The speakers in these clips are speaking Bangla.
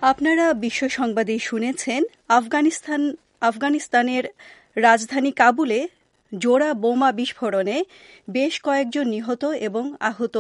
আপনারা বিশ্ব সংবাদে শুনেছেন আফগানিস্তানের রাজধানী কাবুলে জোড়া বোমা বিস্ফোরণে বেশ কয়েকজন নিহত এবং আহত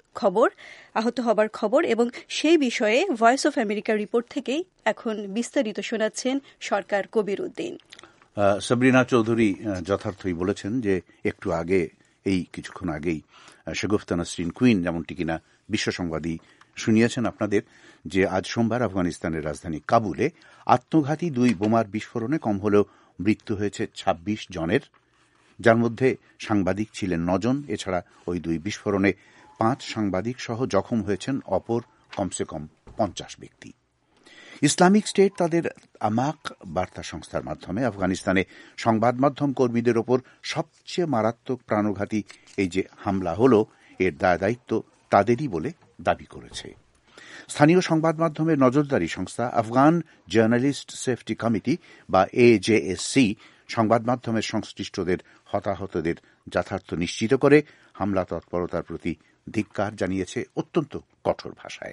হবার খবর, এবং সেই বিষয়ে ভয়েস অফ আমেরিকার রিপোর্ট থেকেই এখন বিস্তারিত শোনাচ্ছেন সরকার কবির উদ্দিন। সাবরিনা চৌধুরী যথার্থই বলেছেন যে একটু আগে, এই কিছুক্ষণ আগেই শাগুফতা নাসরিন কুইন যেমনটি কিনা বিশ্ব সংবাদই শুনিয়েছেন আপনাদের, যে আজ সোমবার আফগানিস্তানের রাজধানী কাবুলে আত্মঘাতী 2 বোমার বিস্ফোরণে কম হলেও মৃত্যু হয়েছে 26 জনের, যার মধ্যে সাংবাদিক ছিলেন 9 জন। এছাড়া ওই 2 বিস্ফোরণে 5 সাংবাদিক সহ জখম হয়েছেন অপর কমসে কম 50 ব্যক্তি। ইসলামিক স্টেট তাদের আমাক বার্তা সংস্থার মাধ্যমে আফগানিস্তানে সংবাদ মাধ্যম কর্মীদের ওপর সবচেয়ে মারাত্মক প্রাণঘাতী এই যে হামলা হল, এর দায়িত্ব তাদেরই বলে দাবি করেছে। স্থানীয় সংবাদ মাধ্যমের নজরদারি সংস্থা আফগান জার্নালিস্ট সেফটি কমিটি বা AJSC সংবাদ মাধ্যমের সংশ্লিষ্টদের হতাহতদের যথার্থ নিশ্চিত করে হামলা তৎপরতার প্রতি ধিক্কার জানিয়েছে অত্যন্ত কঠোর ভাষায়।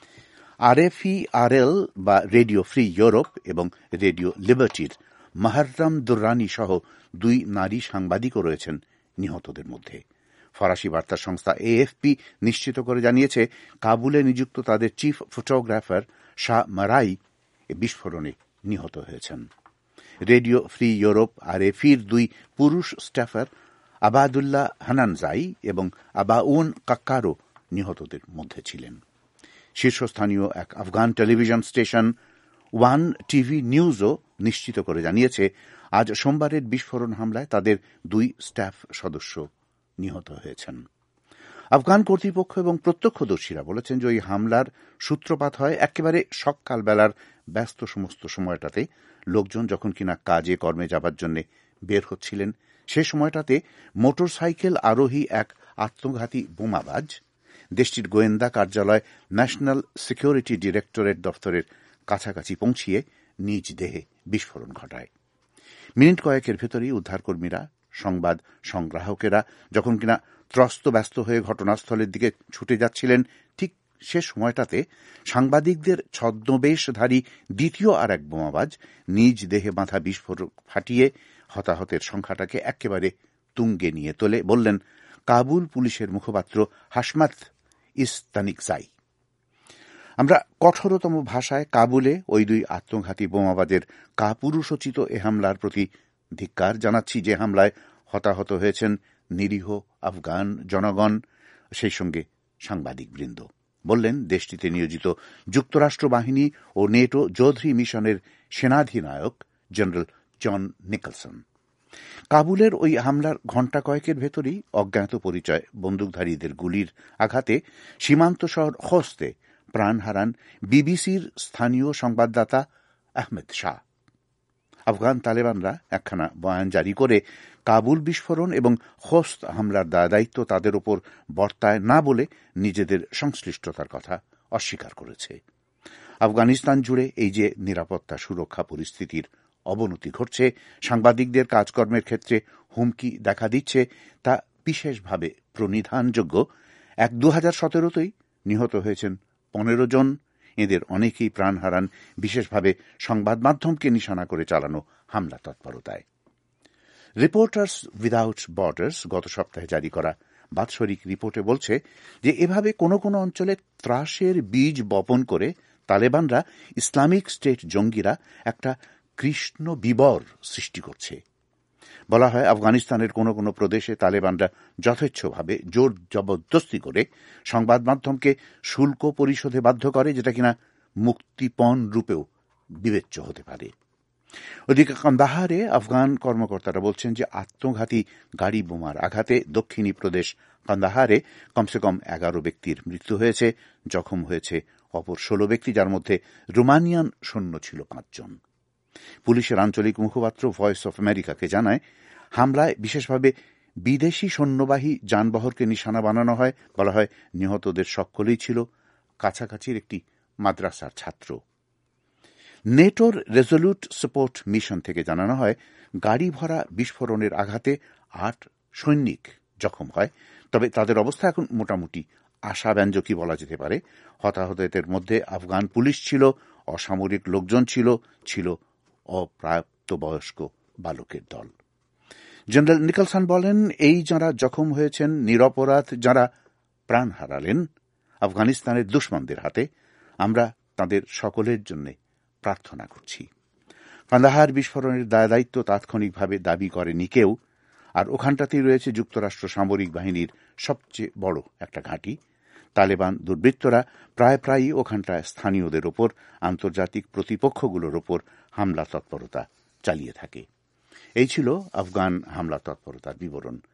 RFE/RL বা রেডিও ফ্রি ইউরোপ এবং রেডিও লিবার্টির মাহররম দুররানি সহ 2 নারী সাংবাদিকও রয়েছেন নিহতদের মধ্যে। ফরাসি বার্তা সংস্থা AFP নিশ্চিত করে জানিয়েছে কাবুলে নিযুক্ত তাদের চিফ ফটোগ্রাফার শাহ মারাই বিস্ফোরণে নিহত হয়েছেন। রেডিও ফ্রি ইউরোপ RFEর 2 পুরুষ স্টাফার আবাদুল্লাহ হানানজাই এবং আবাউন কাক্কারও নিহতদের মধ্যে ছিলেন। শীর্ষস্থানীয় এক Afghan television station one TV নিউজও নিশ্চিত করে জানিয়েছে আজ সোমবারের বিস্ফোরণ হামলায় তাদের 2 স্টাফ সদস্য নিহত হয়েছেন। আফগান কর্তৃপক্ষ এবং প্রত্যক্ষদর্শীরা বলেছেন যে ওই হামলার সূত্রপাত হয় একেবারে সকালবেলার ব্যস্ত সমস্ত সময়টাতে, লোকজন যখন কিনা কাজে কর্মে যাবার জন্য বের হচ্ছিলেন, সে সময়টাতে মোটরসাইকেল আরোহী এক আত্মঘাতী বোমাবাজ দেশটির গোয়েন্দা কার্যালয় ন্যাশনাল সিকিউরিটি ডিরেক্টরেট দফতরের কাছাকাছি পৌঁছিয়ে নিজ দেহে বিস্ফোরণ ঘটায়। মিনিট কয়েকের ভেতরেই উদ্ধারকর্মীরা, সংবাদ সংগ্রাহকেরা যখন কিনা ত্রস্ত ব্যস্ত হয়ে ঘটনাস্থলের দিকে ছুটে যাচ্ছিলেন, ঠিক সে সময়টাতে সাংবাদিকদের ছদ্মবেশধারী দ্বিতীয় আর এক বোমাবাজ নিজ দেহে বাঁধা বিস্ফোরক ফাটিয়ে হতাহতের সংখ্যাটাকে একেবারে তুঙ্গে নিয়ে তোলে, বললেন কাবুল পুলিশের মুখপাত্র হাশমাত ইস্তানিকজাই। আমরা কঠোরতম ভাষায় কাবুলে ওই 2 আত্মঘাতী বোমাবাজের কাপুরুষোচিত এ হামলার প্রতি ধিক্কার জানাচ্ছি, যে হামলায় হতাহত হয়েছেন নিরীহ আফগান জনগণ, সেই সঙ্গে সাংবাদিকবৃন্দ, বললেন দেশটিতে নিয়োজিত যুক্তরাষ্ট্র বাহিনী ও নেটো চৌধুরী মিশনের সেনাধিনায়ক জেনারেল জন নিকলসন। কাবুলের ওই হামলার ঘণ্টা কয়েকের ভেতরেই অজ্ঞাত পরিচয় বন্দুকধারীদের গুলির আঘাতে সীমান্ত শহর হোস্তে প্রাণ হারান বিবিসির স্থানীয় সংবাদদাতা আহমেদ শাহ। আফগান তালেবানরা একখানা বয়ান জারি করে কাবুল বিস্ফোরণ এবং হোস্ত হামলার দায়িত্ব তাদের ওপর বর্তায় না বলে নিজেদের সংশ্লিষ্টতার কথা অস্বীকার করেছে। আফগানিস্তান জুড়ে এই যে নিরাপত্তা সুরক্ষা পরিস্থিতির অবনতি ঘটছে, সাংবাদিকদের কাজকর্মের ক্ষেত্রে হুমকি দেখা দিচ্ছে, তা বিশেষভাবে প্রণিধানযোগ্য। 2017তেই নিহত হয়েছেন 15 জন। এদের অনেকেই প্রাণ হারান বিশেষভাবে সংবাদ মাধ্যমকে নিশানা করে চালানো হামলা তৎপরতায়। রিপোর্টার্স উইদাউট বর্ডার্স গত সপ্তাহে জারি করা বাৎসরিক রিপোর্টে বলছে যে এভাবে কোনো কোনো অঞ্চলে ত্রাসের বীজ বপন করে তালেবানরা, ইসলামিক স্টেট জঙ্গিরা একটা কৃষ্ণ বিবর সৃষ্টি করছে। বলা হয় আফগানিস্তানের কোনো কোনো প্রদেশে তালেবানরা যথেচ্ছভাবে জোর জবরদস্তি করে সংবাদ মাধ্যমকে শুল্ক পরিশোধে বাধ্য করে, যেটা কিনা মুক্তিপণ রূপেও বিবেচ্য হতে পারে। ওদিকে কান্দাহারে আফগান কর্মকর্তারা বলছেন যে আত্মঘাতী গাড়ি বোমার আঘাতে দক্ষিণী প্রদেশ কান্দাহারে কমসে কম 11 ব্যক্তির মৃত্যু হয়েছে, জখম হয়েছে অপর 16 ব্যক্তি, যার মধ্যে রোমানিয়ান সৈন্য ছিল 5 জন। পুলিশের আঞ্চলিক মুখপাত্র ভয়েস অফ আমেরিকাকে জানায় হামলায় বিশেষভাবে বিদেশি সৈন্যবাহী যানবাহনকে নিশানা বানানো হয়। বলা হয় নিহতদের সকলেই ছিল কাছাকাছির একটি মাদ্রাসার ছাত্র। নেটোর রেজলিউট সাপোর্ট মিশন থেকে জানানো হয় গাড়ি ভরা বিস্ফোরণের আঘাতে 8 সৈনিক জখম হয়, তবে তাদের অবস্থা এখন মোটামুটি আশাব্যঞ্জকই বলা যেতে পারে। হতাহতদের মধ্যে আফগান পুলিশ ছিল, অসামরিক লোকজন ছিল অপ্রাপ্তবয়স্ক বালকের দল। জেনারেল নিকলসন বলেন, এই যাঁরা জখম হয়েছেন, নিরপরাধ যাঁরা প্রাণ হারালেন আফগানিস্তানের দুশমনদের হাতে, আমরা তাদের সকলের জন্য প্রার্থনা করছি। কান্দাহার বিস্ফোরণের দায়িত্ব তাৎক্ষণিকভাবে দাবি করেনি কেউ, আর ওখানটাতেই রয়েছে যুক্তরাষ্ট্র সামরিক বাহিনীর সবচেয়ে বড় একটা ঘাঁটি। তালেবান দুর্বৃত্তরা প্রায়ই ওখানটায় স্থানীয়দের ওপর, আন্তর্জাতিক প্রতিপক্ষগুলোর ওপর হামলা তৎপরতা চালিয়ে থাকে। এই ছিল আফগান হামলা তৎপরতার বিবরণ।